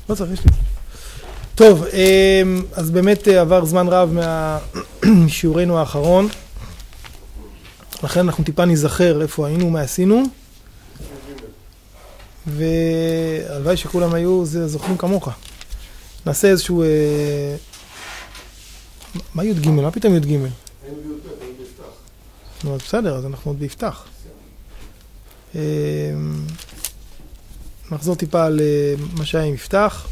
לא צריך, יש לי. טוב, אז באמת עבר זמן רב משיעורנו האחרון. לכן אנחנו טיפה נזכר איפה היינו, מה עשינו. והלוואי שכולם היו זוכרים כמוך. נעשה איזשהו... מה י' ג'? מה פתאום י' ג'? היינו בי"ט, היינו ביפתח. נו, אז בסדר, אז אנחנו עוד ביפתח. נחזור טיפה על מה שהיה עם יפתח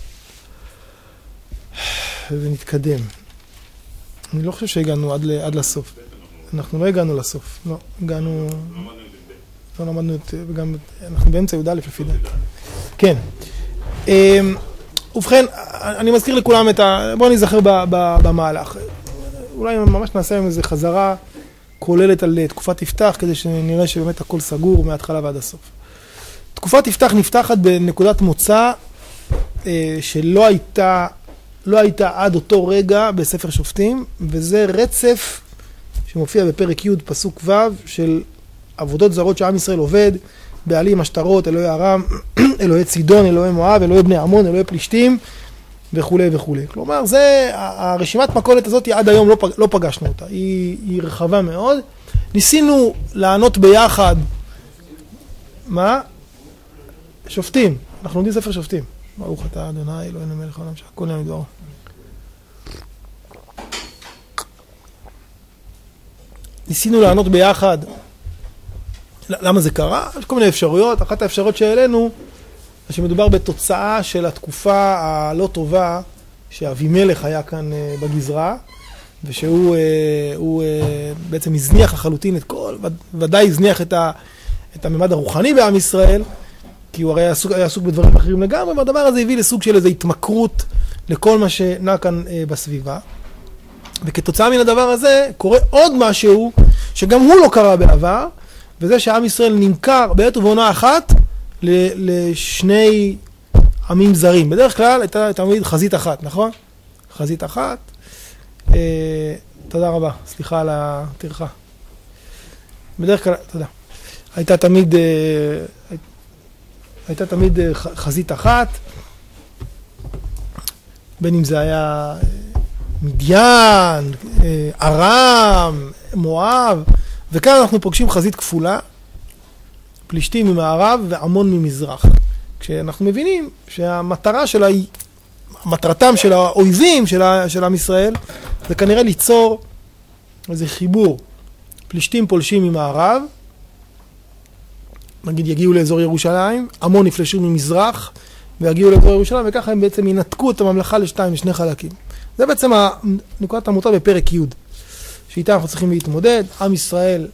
ונתקדם. אני לא חושב שהגענו עד לסוף. אנחנו לא הגענו לסוף. לא, הגענו... לא למדנו את... וגם... אנחנו באמצע י"א לפי דעתי. כן. ובכן, אני מזכיר לכולם את ה... בואו נזכר במהלך. אולי ממש נעשה עם איזו חזרה כוללת על תקופת יפתח, כדי שנראה שבאמת הכל סגור מההתחלה ועד הסוף. תקופת יפתח נפתחת בנקודת מוצא שלא הייתה עד אותו רגע בספר שופטים, וזה רצף שמופיע בפרק י' פסוק ו' של עבודות זרות שעם ישראל עובד, בעלים, השטרות, אלוהי ארם, אלוהי צידון, אלוהי מואב, אלוהי בני עמון, אלוהי פלישתים וכו' וכו'. כלומר, זה, הרשימת מכולת הזאת עד היום לא פגשנו אותה, היא רחבה מאוד. ניסינו לענות ביחד, מה? שופטים, אנחנו לומדים ספר שופטים. ברוך אתה אדוני אלוהינו מלך העולם שהכל נהיה מדברו. ניסינו לענות ביחד למה זה קרה? יש כל מיני אפשרויות. אחת האפשרויות שהעלינו זה שמדובר בתוצאה של התקופה הלא טובה שאבימלך היה כאן בגזרה, ושהוא בעצם הזניח לחלוטין את כל, ודאי הזניח את הממד הרוחני בעם ישראל, כי הוא הרי היה עסוק בדברים אחרים לגמרי, והדבר הזה הביא לסוג של איזו התמכרות לכל מה שנע כאן בסביבה. וכתוצאה מן הדבר הזה קורה עוד משהו שגם הוא לא קרה בעבר, וזה שעם ישראל נמכר בעת ובעונה אחת לשני עמים זרים. בדרך כלל הייתה תמיד חזית אחת, נכון? חזית אחת. תודה רבה, סליחה על הטרחה. בדרך כלל, תודה. הייתה תמיד חזית אחת, בין אם זה היה מדיין, ארם, מואב, וכאן אנחנו פוגשים חזית כפולה, פלישתים ממערב ועמון ממזרח. כשאנחנו מבינים שהמטרה שלה היא, מטרתם של האויבים של עם ישראל, זה כנראה ליצור איזה חיבור. פלישתים פולשים ממערב, נגיד יגיעו לאזור ירושלים, עמון יפלשו ממזרח, ויגיעו לאזור ירושלים, וככה הם בעצם ינתקו את הממלכה לשני חלקים. זה בעצם נקודת המוצא בפרק י' שאיתה אנחנו צריכים להתמודד. עם ישראל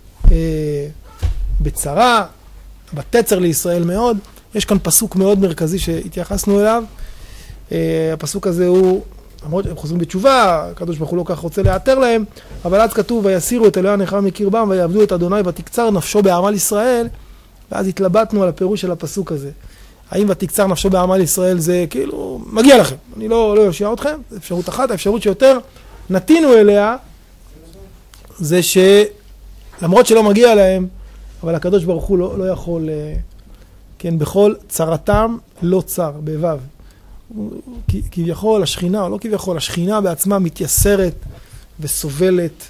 בצרה, בתצר לישראל מאוד. יש כאן פסוק מאוד מרכזי שהתייחסנו אליו. הפסוק הזה הוא, למרות שהם חוזרים בתשובה, הקדוש ברוך הוא לא כך רוצה לאתר להם, אבל אז כתוב, ויסירו את אלוהי הנכר מקרבם, ויעבדו את אדוני, ותקצר נפשו בעמל ישראל. ואז התלבטנו על הפירוש של הפסוק הזה. האם ותקצר נפשו בעמל ישראל זה כאילו, מגיע לכם, אני לא יושיע אתכם, זו אפשרות אחת. האפשרות שיותר נתינו אליה, זה שלמרות שלא מגיע להם, אבל הקדוש ברוך הוא לא יכול, כן, בכל צרתם לא צר, בבב. כביכול השכינה, או לא כביכול, השכינה בעצמה מתייסרת וסובלת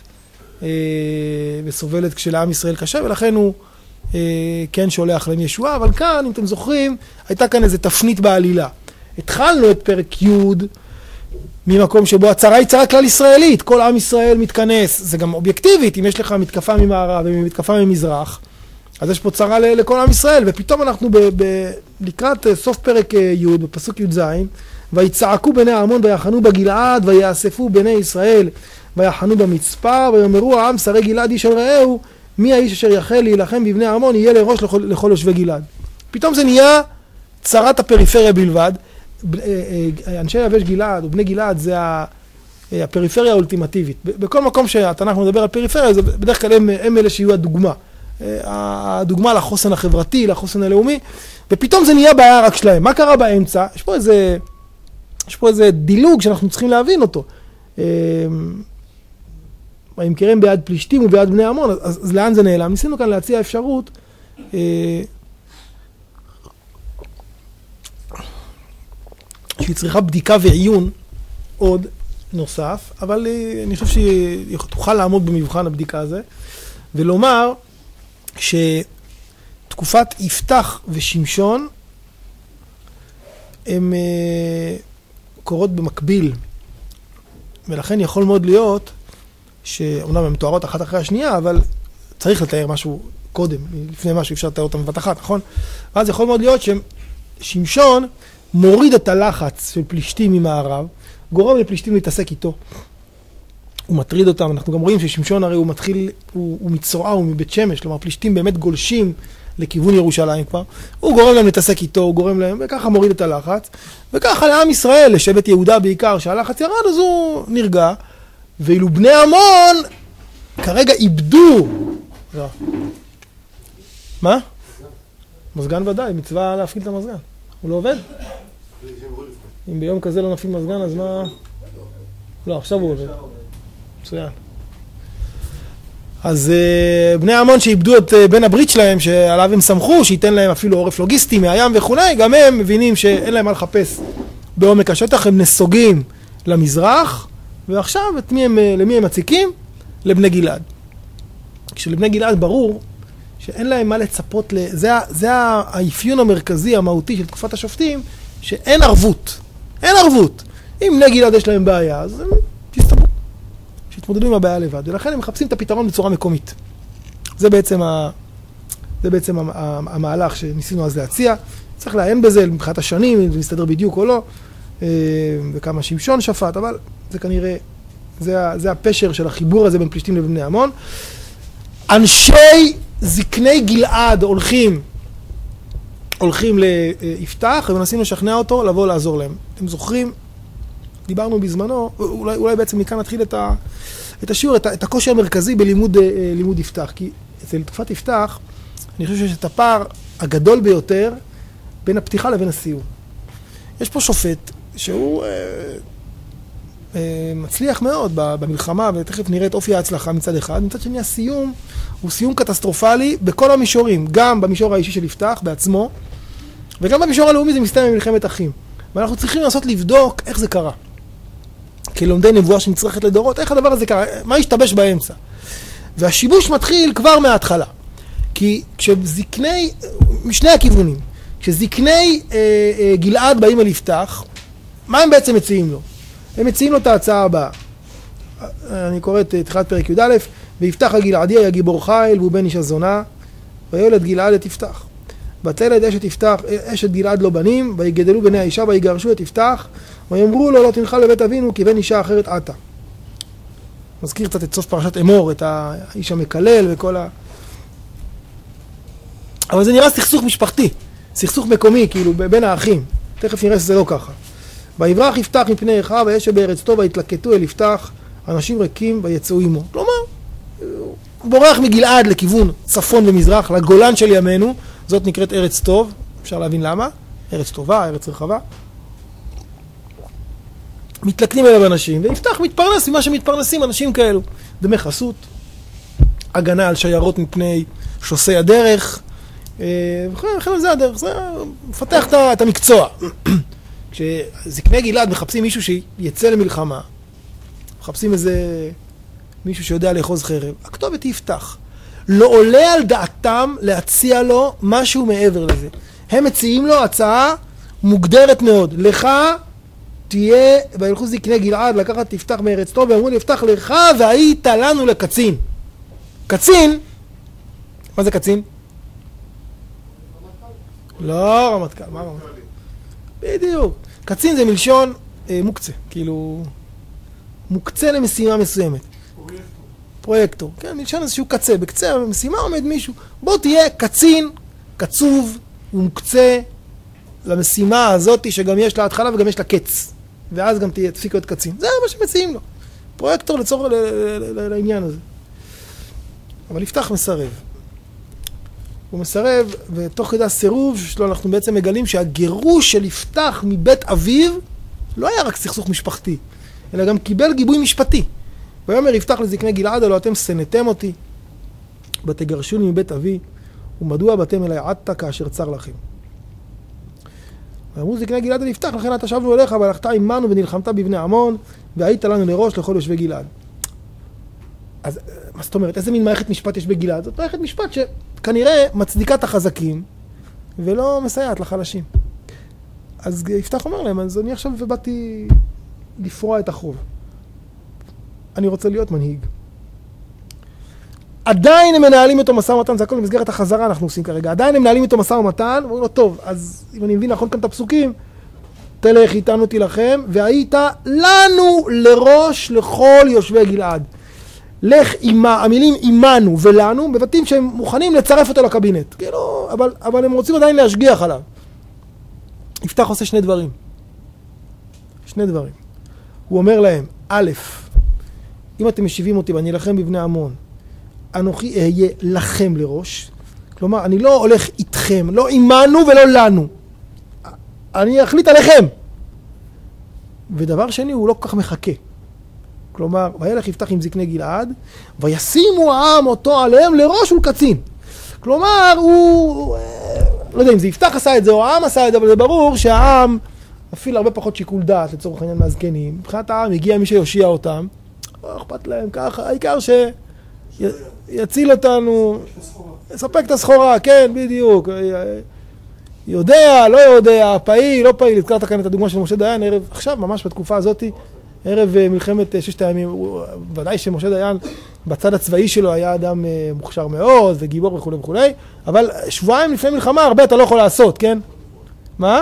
כשלעם ישראל קשה, ולכן הוא כן שולח להם ישועה. אבל כאן, אם אתם זוכרים, הייתה כאן איזו תפנית בעלילה. התחלנו את פרק י' ממקום שבו הצרה היא צרה כלל ישראלית, כל עם ישראל מתכנס, זה גם אובייקטיבית, אם יש לך מתקפה ממערב ומתקפה ממזרח, אז יש פה צרה לכל עם ישראל, ופתאום אנחנו לקראת סוף פרק י' בפסוק י"ז, ויצעקו בני העמון ויחנו בגלעד, ויאספו בני ישראל ויחנו במצפה, ויאמרו העם שרי גלעד איש אל רעהו, מי האיש אשר יחל להילחם בבני העמון, יהיה לראש לכל יושבי גלעד. פתאום זה נהיה צרת הפריפריה בלבד. אנשי יבש גלעד או בני גלעד זה הפריפריה האולטימטיבית. בכל מקום שהתנ"ך מדבר על פריפריה, זה בדרך כלל הם אלה שיהיו הדוגמה לחוסן החברתי, לחוסן הלאומי, ופתאום זה נהיה בעיה רק שלהם. מה קרה באמצע? יש פה איזה דילוג שאנחנו צריכים להבין אותו. וימכרם ביד פלישתים וביד בני עמון, אז לאן זה נעלם? ניסינו כאן להציע אפשרות שהיא צריכה בדיקה ועיון עוד נוסף, אבל אני חושב שהיא תוכל לעמוד במבחן הבדיקה הזה, ולומר שתקופת יפתח ושמשון הן קורות במקביל, ולכן יכול מאוד להיות שאומנם הן מתוארות אחת אחרי השנייה, אבל צריך לתאר משהו קודם, לפני משהו אפשר לתאר אותם בבת אחת, נכון? ואז יכול מאוד להיות ששמשון מוריד את הלחץ של פלישתים ממערב, גורם לפלישתים להתעסק איתו. הוא מטריד אותם, אנחנו גם רואים ששמשון הרי הוא מתחיל, הוא מצורעה, הוא מבית שמש, כלומר פלישתים באמת גולשים לכיוון ירושלים כבר, הוא גורם להם להתעסק איתו, הוא גורם להם, וככה מוריד את הלחץ, וככה לעם ישראל, לשבט יהודה בעיקר, שהלחץ ירד, אז הוא נרגע, ואילו בני עמון כרגע איבדו. מה? מזגן ודאי, מצווה להפעיל את המזגן. הוא לא עובד? אם ביום כזה לא נפעיל מזגן, אז מה? לא, עכשיו הוא עובד. מצוין. אז בני עמון שאיבדו את בן הברית שלהם, שעליו הם שמחו, שייתן להם אפילו עורף לוגיסטי מהים וכולי, גם הם מבינים שאין להם מה לחפש בעומק השטח, הם נסוגים למזרח, ועכשיו למי הם מציקים? לבני גלעד. כשלבני גלעד ברור שאין להם מה לצפות, זה האפיון המרכזי, המהותי של תקופת השופטים, שאין ערבות. אין ערבות. אם בני גלעד יש להם בעיה, אז הם תסתברו. שיתמודדו עם הבעיה לבד. ולכן הם מחפשים את הפתרון בצורה מקומית. זה בעצם המהלך שניסינו אז להציע. צריך לעיין בזה מבחינת השנים, אם זה מסתדר בדיוק או לא, וכמה שמשון שפט, אבל זה כנראה, זה הפשר של החיבור הזה בין פלישתים לבני עמון. אנשי זקני גלעד הולכים ליפתח, ומנסים לשכנע אותו לבוא לעזור להם. אתם זוכרים? דיברנו בזמנו, אולי בעצם מכאן נתחיל את השיעור, את הקושי המרכזי בלימוד יפתח. כי אצל תקופת יפתח, אני חושב שיש את הפער הגדול ביותר בין הפתיחה לבין הסיום. יש פה שופט שהוא מצליח מאוד במלחמה, ותכף נראה את אופי ההצלחה מצד אחד. מצד שני, הסיום הוא סיום קטסטרופלי בכל המישורים, גם במישור האישי של יפתח בעצמו, וגם במישור הלאומי זה מסתיים במלחמת אחים. ואנחנו צריכים לנסות לבדוק איך זה קרה. כלומדי נבואה שנצרכת לדורות, איך הדבר הזה קרה, מה השתבש באמצע. והשיבוש מתחיל כבר מההתחלה. כי כשזקני, משני הכיוונים, כשזקני גלעד באים אל יפתח, מה הם בעצם מציעים לו? הם מציעים לו את ההצעה הבאה. אני קורא את תחילת פרק י"א, ויפתח הגלעדי היה גיבור חיל והוא בן איש הזונה, וילד גלעד את יפתח. ותלד אשת גלעד לא בנים, ויגדלו בני האישה ויגרשו את יפתח, ויאמרו לו לא תנחל בבית אבינו כי בן אישה אחרת עתה. מזכיר קצת את סוף פרשת אמור, את האיש המקלל וכל אבל זה נראה סכסוך משפחתי, סכסוך מקומי, כאילו בין האחים. תכף נראה שזה לא ככה. ויברח יפתח מפני אחיו וישב בארץ טוב ויתלקטו אל יפתח אנשים ריקים ויצאו עמו. כלומר, הוא בורח מגלעד לכיוון צפון ומזרח, לגולן של ימינו, זאת נקראת ארץ טוב, אפשר להבין למה, ארץ טובה, ארץ רחבה. מתלקטים אליו אנשים, ויפתח מתפרנס ממה שמתפרנסים אנשים כאלו. דמי חסות, הגנה על שיירות מפני שוסי הדרך, וכן זה הדרך, זה מפתח את המקצוע. כשזקני גלעד מחפשים מישהו שיצא למלחמה, מחפשים איזה מישהו שיודע לאחוז חרב, הכתובת יפתח. לא עולה על דעתם להציע לו משהו מעבר לזה. הם מציעים לו הצעה מוגדרת מאוד. לך תהיה, וילכו זקני גלעד לקחת תפתח מארץ טוב, ואמרו לי, יפתח לך והיית לנו לקצין. קצין? מה זה קצין? לא רמטכ"ל, מה רמטכ"ל? בדיוק. קצין זה מלשון מוקצה, כאילו מוקצה למשימה מסוימת. פרויקטור, כן, מלשון איזשהו קצה, בקצה המשימה עומד מישהו, בוא תהיה קצין, קצוב ומוקצה למשימה הזאת שגם יש לה התחלה וגם יש לה קץ, ואז גם תפסיק להיות קצין. זה מה שמציעים לו, פרויקטור לצורך לעניין הזה. אבל יפתח מסרב. הוא מסרב, ותוך כדי הסירוב שלו אנחנו בעצם מגלים שהגירוש של יפתח מבית אביו לא היה רק סכסוך משפחתי, אלא גם קיבל גיבוי משפטי. ויאמר יפתח לזקני גלעד, הלא אתם שנאתם אותי, ותגרשוני מבית אבי, ומדוע באתם אליי עתה כאשר צר לכם. ואמרו זקני גלעד ויפתח, לכן אתה שבנו אליך, והלכת עמנו ונלחמת בבני עמון, והיית לנו לראש לכל יושבי גלעד. אז מה זאת אומרת? איזה מין מערכת משפט יש בגלעד? זאת מערכת משפט שכנראה מצדיקה את החזקים, ולא מסייעת לחלשים. אז יפתח אומר להם, אז אני עכשיו ובאתי לפרוע את החוב. אני רוצה להיות מנהיג. עדיין הם מנהלים איתו משא ומתן, זה הכל במסגרת החזרה אנחנו עושים כרגע. עדיין הם מנהלים איתו משא ומתן, ואומרים לו, טוב, אז אם אני מבין נכון כאן את הפסוקים, תלך איתנו תילחם, והיית לנו לראש לכל יושבי גלעד. לך אימה, המילים אימנו ולנו, מבטאים שהם מוכנים לצרף אותו לקבינט. כאילו, אבל הם רוצים עדיין להשגיח עליו. יפתח עושה שני דברים. הוא אומר להם, א', אם אתם משיבים אותי ואני אלחם בבני עמון, אנוכי אהיה לכם לראש. כלומר, אני לא הולך איתכם, לא אימנו ולא לנו. אני אחליט עליכם. ודבר שני, הוא לא כל כך מחכה. כלומר, וילך יפתח עם זקני גלעד, וישימו העם אותו עליהם לראש ולקצין. כלומר, הוא... לא יודע אם זה יפתח עשה את זה או העם עשה את זה, אבל זה ברור שהעם אפילו הרבה פחות שיקול דעת לצורך העניין מהזקנים. מבחינת העם הגיע מי שיושיע אותם, לא אכפת להם ככה, העיקר שיציל אותנו, יספק את הסחורה, כן, בדיוק. יודע, לא יודע, פעיל, לא פעיל, הזכרת כאן את הדוגמה של משה דיין, ערב, עכשיו ממש בתקופה הזאת, ערב מלחמת ששת הימים, ודאי שמשה דיין בצד הצבאי שלו היה אדם מוכשר מאוד וגיבור וכו' וכו', אבל שבועיים לפני מלחמה הרבה אתה לא יכול לעשות, כן? מה?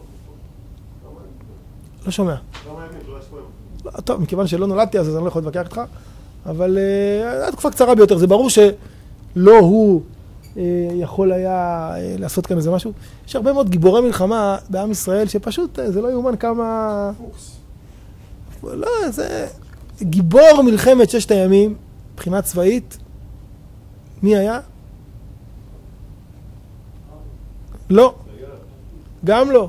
לא שומע. טוב, מכיוון שלא נולדתי אז אני לא יכול להתווכח איתך, אבל הייתה תקופה קצרה ביותר, זה ברור שלא הוא יכול היה לעשות כאן איזה משהו. יש הרבה מאוד גיבורי מלחמה בעם ישראל שפשוט זה לא יאומן כמה... לא, זה גיבור מלחמת ששת הימים, מבחינה צבאית, מי היה? לא. גם לא.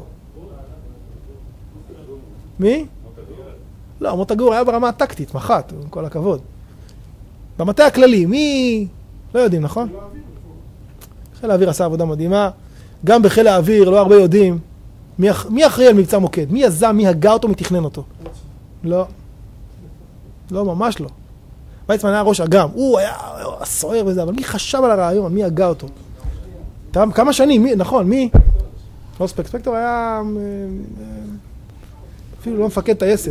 מי? לא, מוטה גור היה ברמה הטקטית, מח"ט, עם כל הכבוד. במטה הכללי, מי? לא יודעים, נכון? חיל האוויר עשה עבודה מדהימה. גם בחיל האוויר, לא הרבה יודעים. מי אחראי על מבצע מוקד? מי יזם, מי הגה אותו, מי תכנן אותו? לא. לא, ממש לא. ויצמן היה ראש אג"ם. הוא היה סוער וזה, אבל מי חשב על הרעיון? מי הגה אותו? כמה שנים? מי? נכון, מי? לא ספקטור היה... אפילו לא מפקד טייסת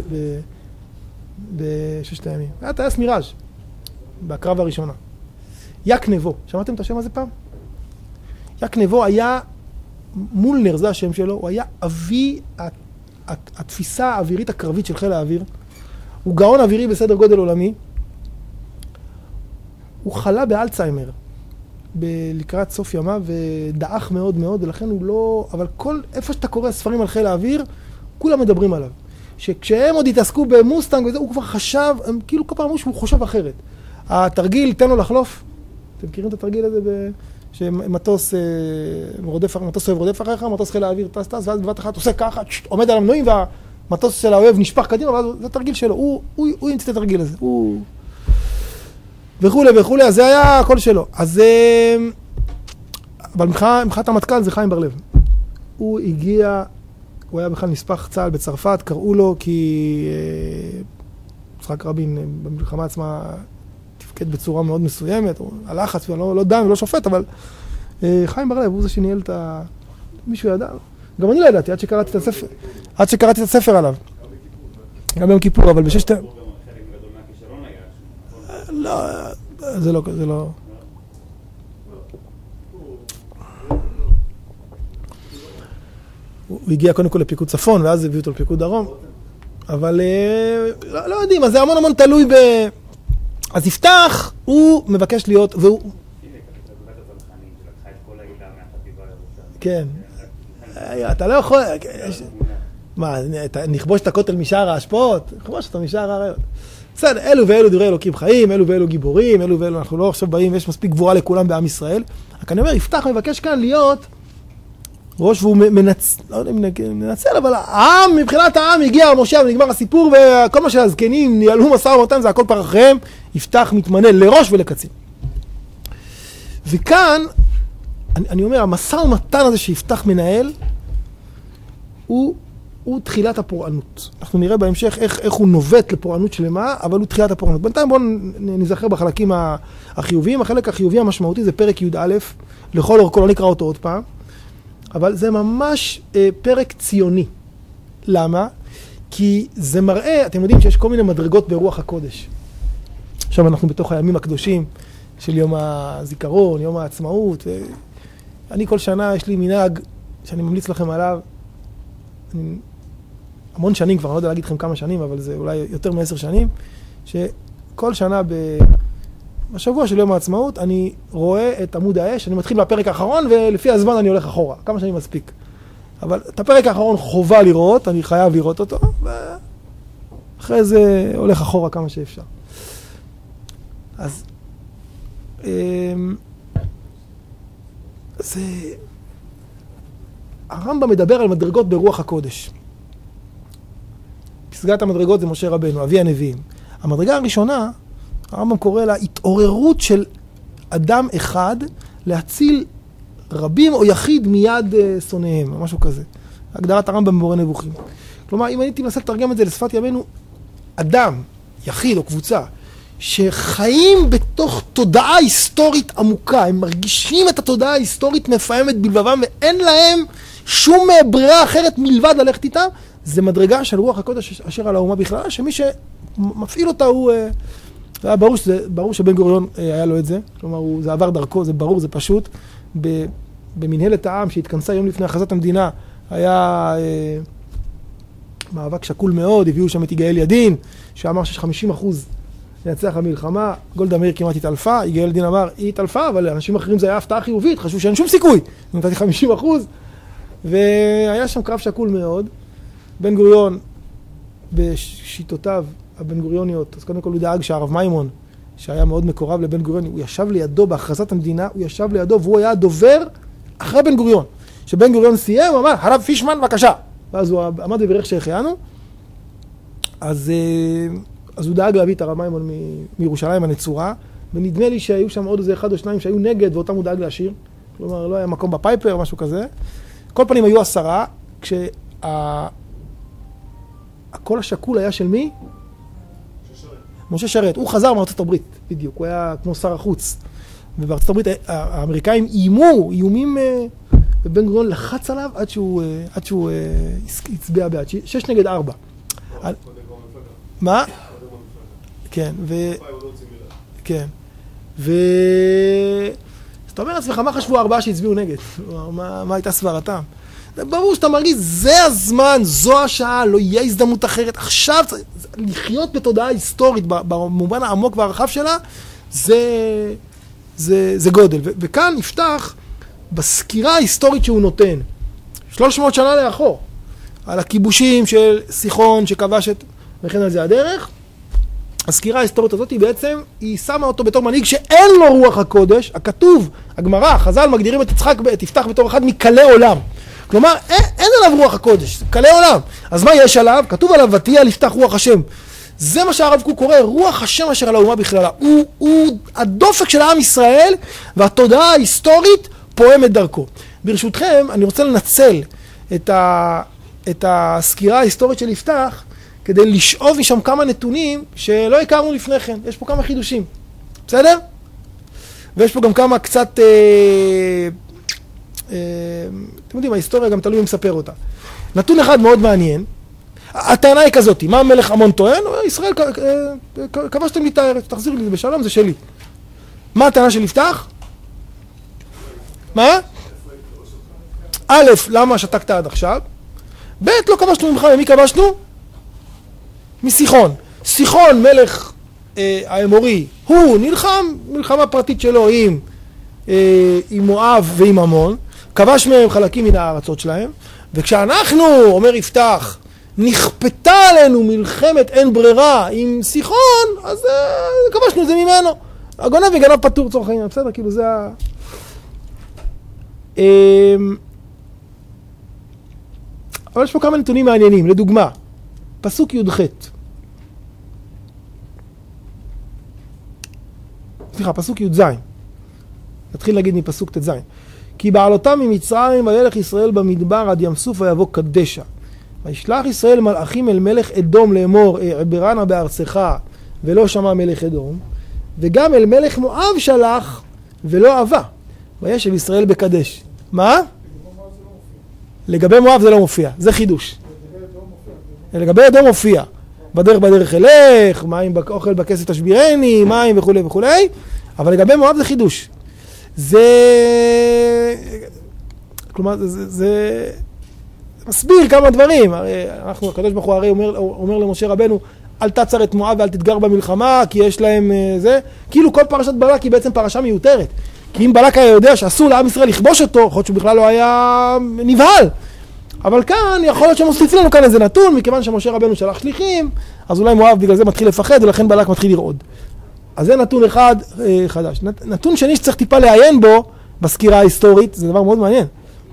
בששת הימים. היה טייס מיראז' בקרב הראשונה. יק נבו. שמעתם את השם הזה פעם? יק נבו היה, מולנר, זה השם שלו, הוא היה אבי התפיסה האווירית הקרבית של חיל האוויר. הוא גאון אווירי בסדר גודל עולמי. הוא חלה באלצהיימר לקראת סוף ימיו ודעך מאוד מאוד, ולכן הוא לא... אבל איפה שאתה קורא ספרים על חיל האוויר, כולם מדברים עליו. שכשהם עוד התעסקו במוסטנג וזה, הוא כבר חשב, הם כאילו כל פעם אמרו שהוא חושב אחרת. התרגיל, תן לו לחלוף. אתם מכירים את התרגיל הזה שמטוס אוהב רודף אחריך, מטוס חיל האוויר טס, ואז בבת אחת עושה ככה, עומד על המנועים והמטוס של האוהב נשפך קדימה, ואז זה התרגיל שלו. הוא ימצא את התרגיל הזה. וכולי, אז זה היה הכל שלו. אז... אבל מבחינת המטכ"ל זה חיים בר-לב. הוא הגיע... הוא היה בכלל נספח צה"ל בצרפת, קראו לו כי יצחק רבין במלחמה עצמה תפקד בצורה מאוד מסוימת, הלחץ, לא דם ולא שופט, אבל חיים בר-לב הוא זה שניהל את מישהו ידע, גם אני לא ידעתי, עד שקראתי את הספר עליו. גם ביום כיפור, אבל בששת... לא, זה לא... הוא הגיע קודם כל לפיקוד צפון, ואז הביאו אותו לפיקוד דרום. אבל לא יודעים, אז זה המון תלוי אז יפתח, הוא מבקש להיות, והוא... כן. אתה לא יכול... מה, נכבוש את הכותל משער ההשפעות? נכבוש אותו משער הרעיות. בסדר, אלו ואלו דברי אלוקים חיים, אלו ואלו גיבורים, אלו ואלו, אנחנו לא עכשיו באים, יש מספיק גבורה לכולם בעם ישראל. רק אני אומר, יפתח מבקש כאן להיות... ראש והוא לא יודע אם מנצל, אבל העם, מבחינת העם הגיע המושב ונגמר הסיפור, וכל מה שהזקנים ניהלו משא ומתן זה הכל פר אחריהם, יפתח מתמנה לראש ולקצין. וכאן, אני אומר, המשא ומתן הזה שיפתח מנהל, הוא תחילת הפורענות. אנחנו נראה בהמשך איך הוא נובט לפורענות שלמה, אבל הוא תחילת הפורענות. בינתיים בואו נזכר בחלקים החיוביים. החלק החיובי המשמעותי זה פרק י"א, לכל אורכו, לא נקרא אותו עוד פעם, אבל זה ממש פרק ציוני. למה? כי זה מראה, אתם יודעים שיש כל מיני מדרגות ברוח הקודש. עכשיו אנחנו בתוך הימים הקדושים של יום הזיכרון, יום העצמאות. אני כל שנה יש לי מנהג שאני ממליץ לכם עליו, המון שנים כבר, אני לא יודע להגיד לכם כמה שנים, אבל זה אולי יותר מ10 שנים, שכל שנה בשבוע של יום העצמאות אני רואה את עמוד האש, אני מתחיל בפרק האחרון ולפי הזמן אני הולך אחורה, כמה שנים מספיק. אבל את הפרק האחרון חובה לראות, אני חייב לראות אותו, ואחרי זה הולך אחורה כמה שאפשר. אז זה... הרמב"ם מדבר על מדרגות ברוח הקודש. פסגת המדרגות זה משה רבנו, אבי הנביאים. המדרגה הראשונה, הרמב"ם קורא לה התעוררות של אדם אחד להציל רבים או יחיד מיד שונאיהם, או משהו כזה. הגדרת הרמב"ם במורה נבוכים. כלומר, אם הייתי מנסה לתרגם את זה לשפת ימינו, אדם, יחיד או קבוצה, שחיים בתוך תודעה היסטורית עמוקה, הם מרגישים את התודעה ההיסטורית מפעמת בלבבם, ואין להם שום ברירה אחרת מלבד ללכת איתם, זה מדרגה של רוח הקודש אשר על האומה בכלל, שמי שמפעיל אותה הוא... זה היה ברור שבן גוריון היה לו את זה, כלומר זה עבר דרכו, זה ברור, זה פשוט. במנהלת העם שהתכנסה יום לפני הכרזת המדינה, היה מאבק שקול מאוד, הביאו שם את יגאל ידין, שאמר שיש 50% לנצח המלחמה, גולדה מאיר כמעט התעלפה, יגאל ידין אמר, היא התעלפה, אבל לאנשים אחרים זה היה הפתעה חיובית, חשבו שאין שום סיכוי, נתתי 50%, והיה שם קרב שקול מאוד. בן גוריון, בשיטותיו הבן גוריוניות, אז קודם כל הוא דאג שהרב מימון, שהיה מאוד מקורב לבן גוריון, הוא ישב לידו בהכרזת המדינה, הוא ישב לידו והוא היה הדובר אחרי בן גוריון. שבן גוריון סיים, הוא אמר, הרב פישמן, בבקשה. ואז הוא עמד וברך שהחיינו. אז הוא דאג להביא את הרב מימון מירושלים הנצורה, ונדמה לי שהיו שם עוד איזה 1 או 2 שהיו נגד, ואותם הוא דאג להשאיר. כלומר, לא היה מקום בפייפר או משהו כזה. כל פנים היו 10, הקול השקול היה של מי? משה שרת. הוא חזר מארצות הברית, בדיוק. הוא היה כמו שר החוץ. ובארצות הברית האמריקאים איימו, איומים, ובן גוריון לחץ עליו עד שהוא הצביע בעד. 6-4. מה? כן, כן. אז אתה אומר לעצמך, מה חשבו 4 שהצביעו נגד? מה הייתה סברתם? ברור שאתה מרגיש, זה הזמן, זו השעה, לא יהיה הזדמנות אחרת. עכשיו, לחיות בתודעה היסטורית, במובן העמוק והרחב שלה, זה גודל. וכאן נפתח בסקירה ההיסטורית שהוא נותן, 300 שנה לאחור, על הכיבושים של סיחון שכבש את, וכן על זה הדרך. הסקירה ההיסטורית הזאת היא בעצם, היא שמה אותו בתור מנהיג שאין לו רוח הקודש, הכתוב, הגמרא, חז"ל מגדירים את יפתח בתור אחד מקלי עולם. כלומר, אין עליו רוח הקודש, קלי עולם. אז מה יש עליו? כתוב עליו, ותהיה על יפתח רוח השם. זה מה שהרב קוק קורא, רוח השם אשר על האומה בכללה. הוא הדופק של העם ישראל, והתודעה ההיסטורית פועמת דרכו. ברשותכם, אני רוצה לנצל את הסקירה ההיסטורית של יפתח, כדי לשאוב משם כמה נתונים שלא הכרנו לפני כן. יש פה כמה חידושים. בסדר? ויש פה גם כמה קצת... אתם יודעים, ההיסטוריה גם תלוי מספר אותה. נתון אחד מאוד מעניין. הטענה היא כזאת, מה המלך עמון טוען? ישראל, כבשתם לי את הארץ, תחזיר לי בשלום, זה שלי. מה הטענה של יפתח? מה? א', למה שתקת עד עכשיו? ב', לא כבשנו ממך, ממי כבשנו? מסיחון. סיחון, מלך האמורי, הוא נלחם מלחמה פרטית שלו עם מואב ועם עמון, כבש מהם חלקים מן הארצות שלהם, וכשאנחנו, אומר יפתח, נכפתה עלינו מלחמת אין ברירה עם סיחון, אז כבשנו את זה ממנו. הגונב וגנב פטור צורך העניין, בסדר? כאילו זה ה... אבל יש פה כמה נתונים מעניינים. לדוגמה, פסוק י"ח. סליחה, פסוק י"ז. נתחיל להגיד מפסוק ט"ז. כי בעלותם ממצרים וילך ישראל במדבר עד ים סוף ויבוא קדשה. וישלח ישראל מלאכים אל מלך אדום לאמור, עברנה בארצך, ולא שמע מלך אדום, וגם אל מלך מואב שלח, ולא אבה. וישב ישראל בקדש. מה? לגבי מואב זה לא מופיע, זה חידוש. לגבי אדום מופיע. בדרך אלך, מים אוכל בכסף תשבירני, מים וכו' וכו', אבל לגבי מואב זה חידוש. כלומר, זה מסביר כמה דברים. הקדוש ברוך הוא הרי אומר למשה רבנו, אל תעצר את מואב ואל תתגר במלחמה, כי יש להם זה. כאילו כל פרשת בלק היא בעצם פרשה מיותרת. כי אם בלק היה יודע שאסור לעם ישראל לכבוש אותו, יכול להיות שהוא בכלל לא היה נבהל. אבל כאן יכול להיות שמוסיף לנו כאן איזה נתון, מכיוון שמשה רבנו שלח שליחים, אז אולי מואב בגלל זה מתחיל לפחד, ולכן בלק מתחיל לרעוד. אז זה נתון אחד חדש. נתון שני שצריך טיפה לעיין בו, בסקירה ההיסטורית, זה דבר מאוד מעניין.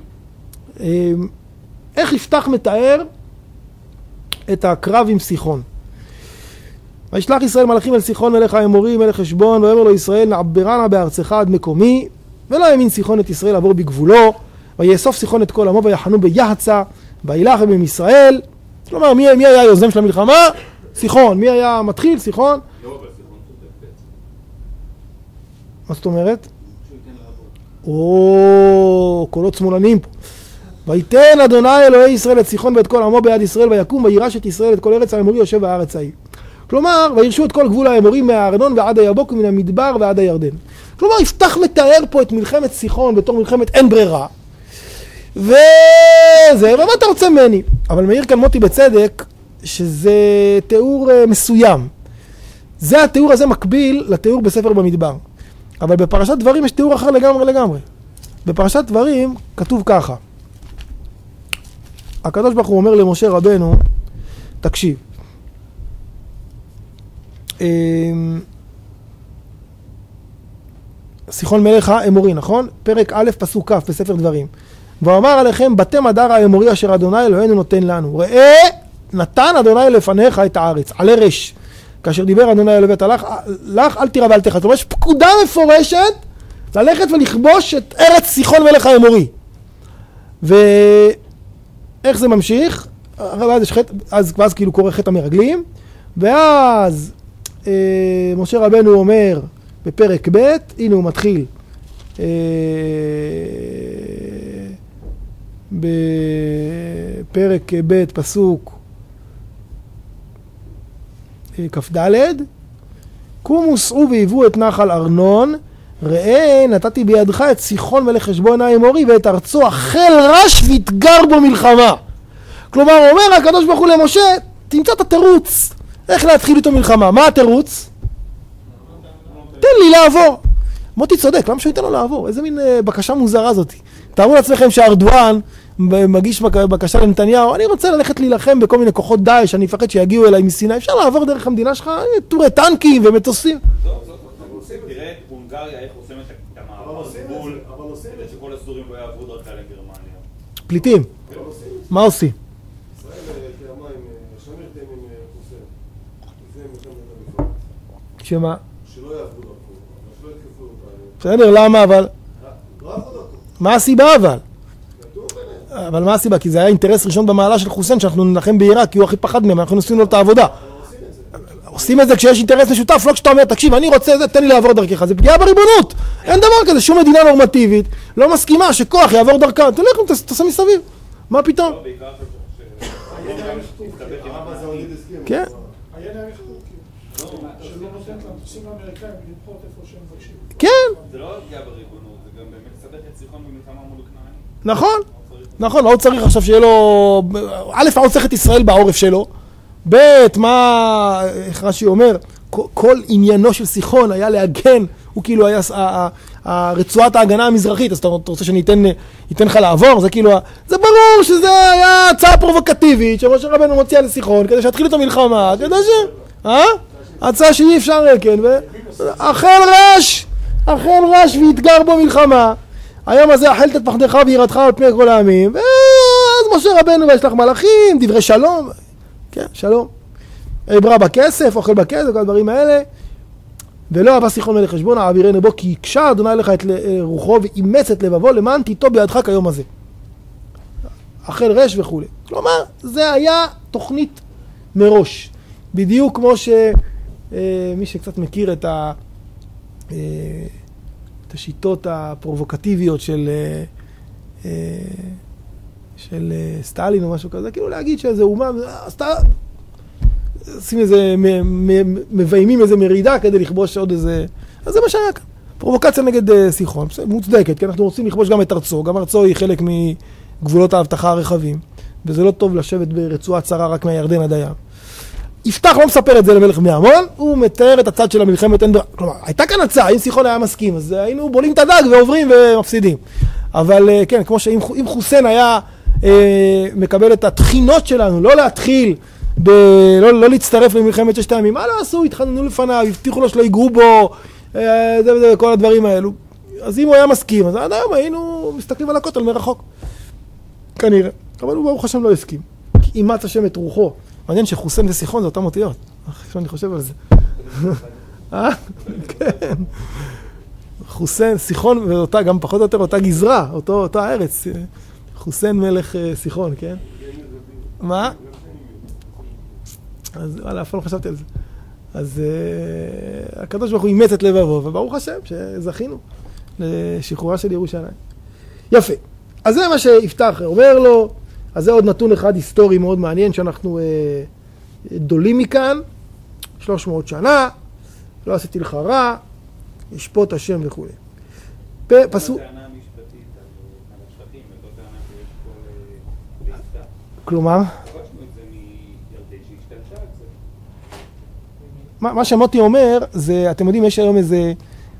איך יפתח מתאר את הקרב עם סיחון? וישלח ישראל מלאכים אל סיחון מלך האמורי מלך חשבון, ואומר לו ישראל נעברנה בארצך עד מקומי, ולא האמין סיחון את ישראל לעבור בגבולו, ויאסוף סיחון את כל עמו ויחנו ביחצה, וילחם עם ישראל. כלומר, מי היה היוזם של המלחמה? סיחון. מי היה מתחיל? סיחון. מה זאת אומרת? קולות שמאלנים פה. ויתן אדוני אלוהי ישראל את סיחון ואת כל עמו ביד ישראל, ויקום וירש את ישראל את כל ארץ האמורי יושב בארץ ההיא. כלומר, וירשו את כל גבול האמורי מהארנון ועד היבוק ומן המדבר ועד הירדן. כלומר, יפתח מתאר פה את מלחמת סיחון בתור מלחמת אין ברירה. ומה אתה רוצה ממני? אבל מעיר כאן מוטי בצדק שזה תיאור מסוים. זה התיאור הזה מקביל לתיאור בספר במדבר. אבל בפרשת דברים יש תיאור אחר לגמרי. בפרשת דברים כתוב ככה. הקדוש ברוך הוא אומר למשה רבנו, תקשיב. סיחון מלך האמורי, נכון? פרק א' פסוק כ' בספר דברים. ואמר עליכם, בתם הדר האמורי אשר אדוני אלוהינו נותן לנו. ראה, נתן אדוני לפניך את הארץ, על הרש. כאשר דיבר אדוני אלוהי לך, אל תירא ואל תחת. זאת אומרת, יש פקודה מפורשת ללכת ולכבוש את ארץ סיחון מלך האמורי. ואיך זה ממשיך? ואז כאילו קורא חטא המרגלים. ואז משה רבנו אומר בפרק ב', הנה הוא מתחיל. בפרק ב' פסוק כ"ד, קומו סעו והיוו את נחל ארנון, ראה נתתי בידך את סיחון מלך חשבון האמורי ואת ארצו החל רש והתגר בו מלחמה. כלומר אומר הקדוש ברוך הוא למשה, תמצא את התירוץ איך להתחיל איתו מלחמה. מה התירוץ? תן לי לעבור. מוטי צודק, למה שהוא ייתן לו לעבור? איזה מין בקשה מוזרה זאת. תארו לעצמכם שארדואן מגיש בקשה לנתניהו, אני רוצה ללכת להילחם בכל מיני כוחות דאעש, אני מפחד שיגיעו אליי מסיני, אפשר לעבור דרך המדינה שלך, תראה טנקים ומטוסים. תראה את הונגריה, איך עושים את המעבר גבול, שכל הסורים לא יעברו דרכה לגרמניה. פליטים. מה עושים? ישראל כהמים, שמיר תן עם חוסיין. זה מלחמת המפעל. שמה? שלא יעברו דרכו, שלא יתקפו אותנו. בסדר, למה אבל? לא עברו דרכו. מה הסיבה אבל? אבל מה הסיבה? כי זה היה אינטרס ראשון במעלה של חוסיין, שאנחנו נלחם בעיראק, כי הוא הכי פחד מהם, אנחנו עושים לו את העבודה. עושים את זה כשיש אינטרס משותף, לא כשאתה אומר, תקשיב, אני רוצה זה, תן לי לעבור דרכך. זה פגיעה בריבונות. אין דבר כזה, שום מדינה נורמטיבית לא מסכימה שכוח יעבור דרכה. תלך, תעשה מסביב. מה פתאום? כן. כן. זה לא פגיעה בריבונות, זה גם באמת סבך את סיחון במלחמה מול כנעני. נכון. נכון, לא צריך עכשיו שיהיה לו... א', הוא צריך את ישראל בעורף שלו. ב', מה... איך רש"י אומר? כל עניינו של סיחון היה להגן, הוא כאילו היה רצועת ההגנה המזרחית, אז אתה רוצה שאני אתן לך לעבור? זה כאילו... זה ברור שזה היה הצעה פרובוקטיבית, שמשה רבנו מוציאה לסיחון, כדי שיתחיל את המלחמה, כדי ש... הצעה שאי אפשר, כן, החל רש והתגר בו מלחמה. היום הזה החל את פחדך ויראתך על פני כל העמים, ואז משה רבנו וישלח מלאכים, דברי שלום, כן, שלום. עברה בכסף, אוכל בכסף, כל הדברים האלה. ולא אבא סיחון מלך חשבון, העבירנו בו, כי יקשה אדוני לך את רוחו ואימץ את לבבו, למען תיטו בידך כיום הזה. החל רש וכו'. כלומר, זה היה תוכנית מראש. בדיוק כמו שמי שקצת מכיר את השיטות הפרובוקטיביות של סטלין או משהו כזה, כאילו להגיד שאיזה אומה, עושים איזה, מביימים איזה מרידה כדי לכבוש עוד איזה, אז זה מה שהיה כאן. פרובוקציה נגד סיחון, מוצדקת, כי אנחנו רוצים לכבוש גם את ארצו, גם ארצו היא חלק מגבולות ההבטחה הרחבים, וזה לא טוב לשבת ברצועה צרה רק מהירדן עד הים. יפתח לא מספר את זה למלך בני עמון, הוא מתאר את הצד של המלחמת אין ברירה. כלומר, הייתה כאן הצעה, אם סיחון היה מסכים, אז היינו בולים את הדג ועוברים ומפסידים. אבל כן, כמו שאם חוסיין היה מקבל את התחינות שלנו, לא להתחיל, לא להצטרף למלחמת ששת הימים, מה לא עשו? התחננו לפניו, הבטיחו לו שלא ייגעו בו, כל הדברים האלו. אז אם הוא היה מסכים, אז עד היום היינו מסתכלים על הכותל מרחוק. כנראה. אבל הוא ברוך השם לא הסכים. כי אימץ השם את רוחו. מעניין שחוסיין וסיחון זה אותם אותיות. עכשיו אני חושב על זה. כן. חוסיין, סיחון, ואותה, גם פחות או יותר אותה גזרה, אותה ארץ. חוסיין מלך סיחון, כן? מה? אז וואלה, אף לא חשבתי על זה. אז הקדוש ברוך הוא אימץ את לבבו, וברוך השם שזכינו לשחרורה של ירושלים. יפה. אז זה מה שיפתח אומר לו, אז זה עוד נתון אחד היסטורי מאוד מעניין, שאנחנו דולים מכאן, 300 שנה, לא עשיתי לך רע, ישפוט השם וכו'. פסוק... טענה משפטית על השטחים, לא טענה שיש פה להסתה. כלומר? כבשנו את זה מירדן שהשתלשה את זה. מה שמוטי אומר, זה, אתם יודעים, יש היום איזה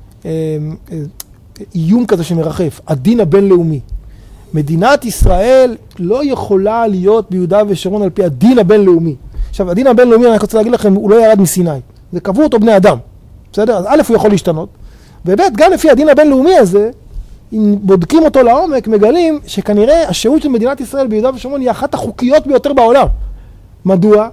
איום כזה שמרחף, הדין הבינלאומי. מדינת ישראל לא יכולה להיות ביהודה ושומרון על פי הדין הבינלאומי. עכשיו, הדין הבינלאומי, אני רוצה להגיד לכם, הוא לא ירד מסיני. זה קבעו אותו בני אדם. בסדר? אז א' הוא יכול להשתנות. וב' גם לפי הדין הבינלאומי הזה, אם בודקים אותו לעומק, מגלים שכנראה השהות של מדינת ישראל ביהודה ושומרון היא אחת החוקיות ביותר בעולם. מדוע?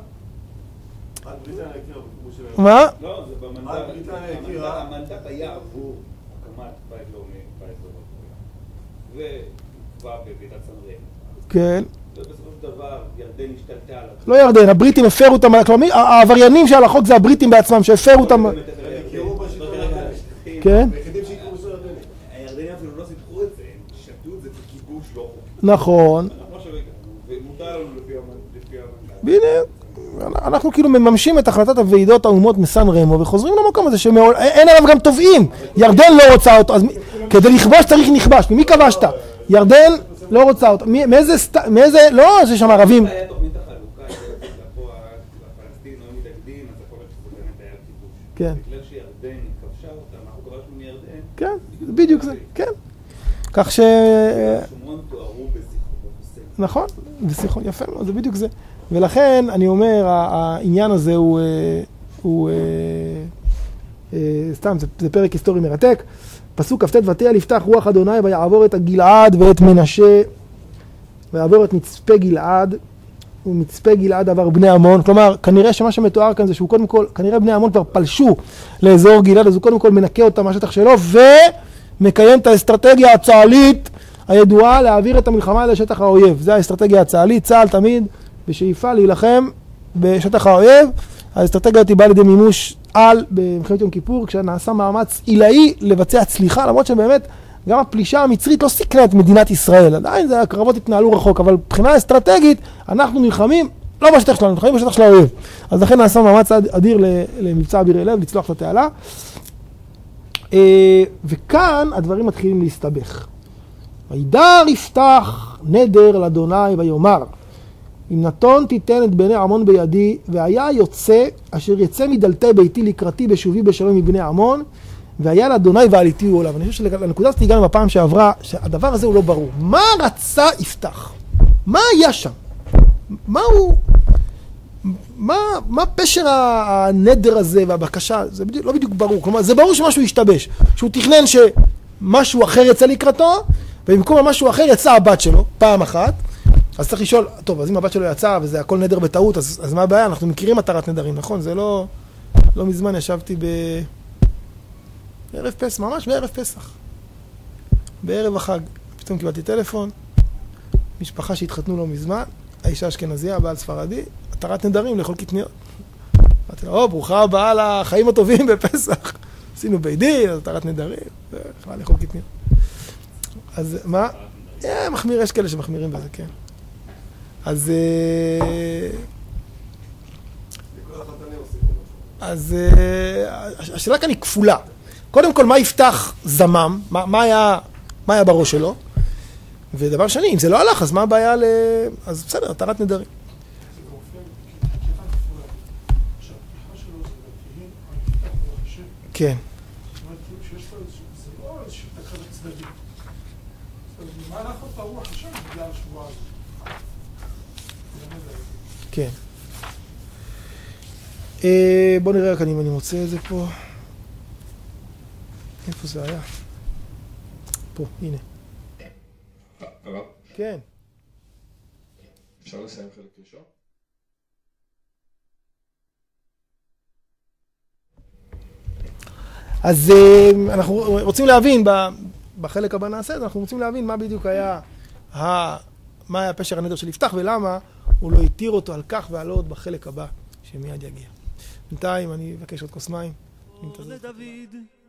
מה? לא, זה במנדט. המנדט היה עבור הקמת בית לאומי באזור הזה. וכבר בבירת סן רמו. כן. ובסופו של דבר ירדן השתלטה עליו. לא ירדן, הבריטים הפרו אותם, כלומר, העבריינים שעל החוק זה הבריטים בעצמם שהפרו אותם. כן? הירדנים אפילו לא סיפחו את זה, הם שתו את זה בכיבוש לא חוקי. נכון. ומותר לנו לפי המנדט. והנה, אנחנו כאילו מממשים את החלטת הוועידות האומות מסן רמו וחוזרים למקום הזה שאין עליו גם תובעים. ירדן לא רוצה אותו, אז כדי לכבוש צריך נכבש. ממי כבשת? ירדן לא רוצה אותו. מאיזה, לא, זה שם ערבים. היה תוכנית החלוקה, פה הפלסטינים לא מתאגדים, אז יכול להיות שזה באמת היה כיבוש. כן. בגלל שירדן כבשה אותה, אנחנו כבשנו מירדן. כן, בדיוק זה, כן. כך ש... שומרון תוארו בסיכון. נכון, בסיכון, יפה מאוד, זה בדיוק זה. ולכן אני אומר, העניין הזה הוא סתם, זה פרק היסטורי מרתק. פסוק כ"ט, ותהיה לפתח רוח אדוני ויעבור את גלעד ואת מנשה, ויעבור את מצפה גלעד, ומצפה גלעד עבר בני עמון. כלומר, כנראה שמה שמתואר כאן זה שהוא קודם כל, כנראה בני עמון כבר פלשו לאזור גלעד, אז הוא קודם כל מנקה אותם מהשטח שלו, ומקיים את האסטרטגיה הצה"לית הידועה להעביר את המלחמה לשטח האויב. זה האסטרטגיה הצה"לית, צה"ל תמיד בשאיפה להילחם בשטח האויב. האסטרטגיה היא באה לידי מימוש במלחמת יום כיפור, כשנעשה מאמץ עילאי לבצע צליחה, למרות שבאמת גם הפלישה המצרית לא סיכנה את מדינת ישראל. עדיין הקרבות התנהלו רחוק, אבל מבחינה אסטרטגית אנחנו נלחמים לא בשטח שלנו, נלחמים בשטח של האויב. אז לכן נעשה מאמץ אדיר למבצע אבירי לב, לצלוח את התעלה. וכאן הדברים מתחילים להסתבך. וידר יפתח נדר לאדוני ויאמר, אם נתון תיתן את בני עמון בידי, והיה יוצא אשר יצא מדלתי ביתי לקראתי בשובי בשלום מבני עמון, והיה לאדוני ועליתי הוא עליו. אני חושב שלנקודה הזאת הגענו בפעם שעברה, שהדבר הזה הוא לא ברור. מה רצה יפתח? מה היה שם? מה פשר הנדר הזה והבקשה? זה לא בדיוק ברור. כלומר, זה ברור שמשהו ישתבש. שהוא תכנן שמשהו אחר יצא לקראתו, ובמקום משהו אחר יצא הבת שלו, פעם אחת. אז צריך לשאול, טוב, אז אם הבת שלו יצא וזה הכל נדר בטעות, אז מה הבעיה? אנחנו מכירים מטרת נדרים, נכון? זה לא מזמן ישבתי בערב פסח, ממש בערב פסח. בערב החג. פתאום קיבלתי טלפון משפחה שהתחתנו לא מזמן, האישה אשכנזייה, הבעל ספרדי, התרת נדרים לאכול קטניות. אמרתי לה, ברוכה הבאה לחיים הטובים בפסח. עשינו בית דין, התרת נדרים, והחלה לאכול קטניות. אז מה? מחמיר, יש כאלה שמחמירים בזה, כן. אז... אז השאלה כאן היא כפולה. קודם כל, מה יפתח זמם? מה היה בראש שלו? ודבר שני, אם זה לא הלך, אז מה הבעיה ל... אז בסדר, התרת נדרים. כן. כן. בוא נראה רק אם אני מוצא את זה פה. איפה זה היה? פה, הנה. הרב? כן. אפשר לסיים חלק ראשון? אז אנחנו רוצים להבין, בחלק הבא נעשה, אנחנו רוצים להבין מה בדיוק היה, מה היה פשר הנדר של יפתח ולמה הוא לא התיר אותו על כך ועל עוד בחלק הבא שמיד יגיע. בינתיים אני אבקש עוד כוס מים.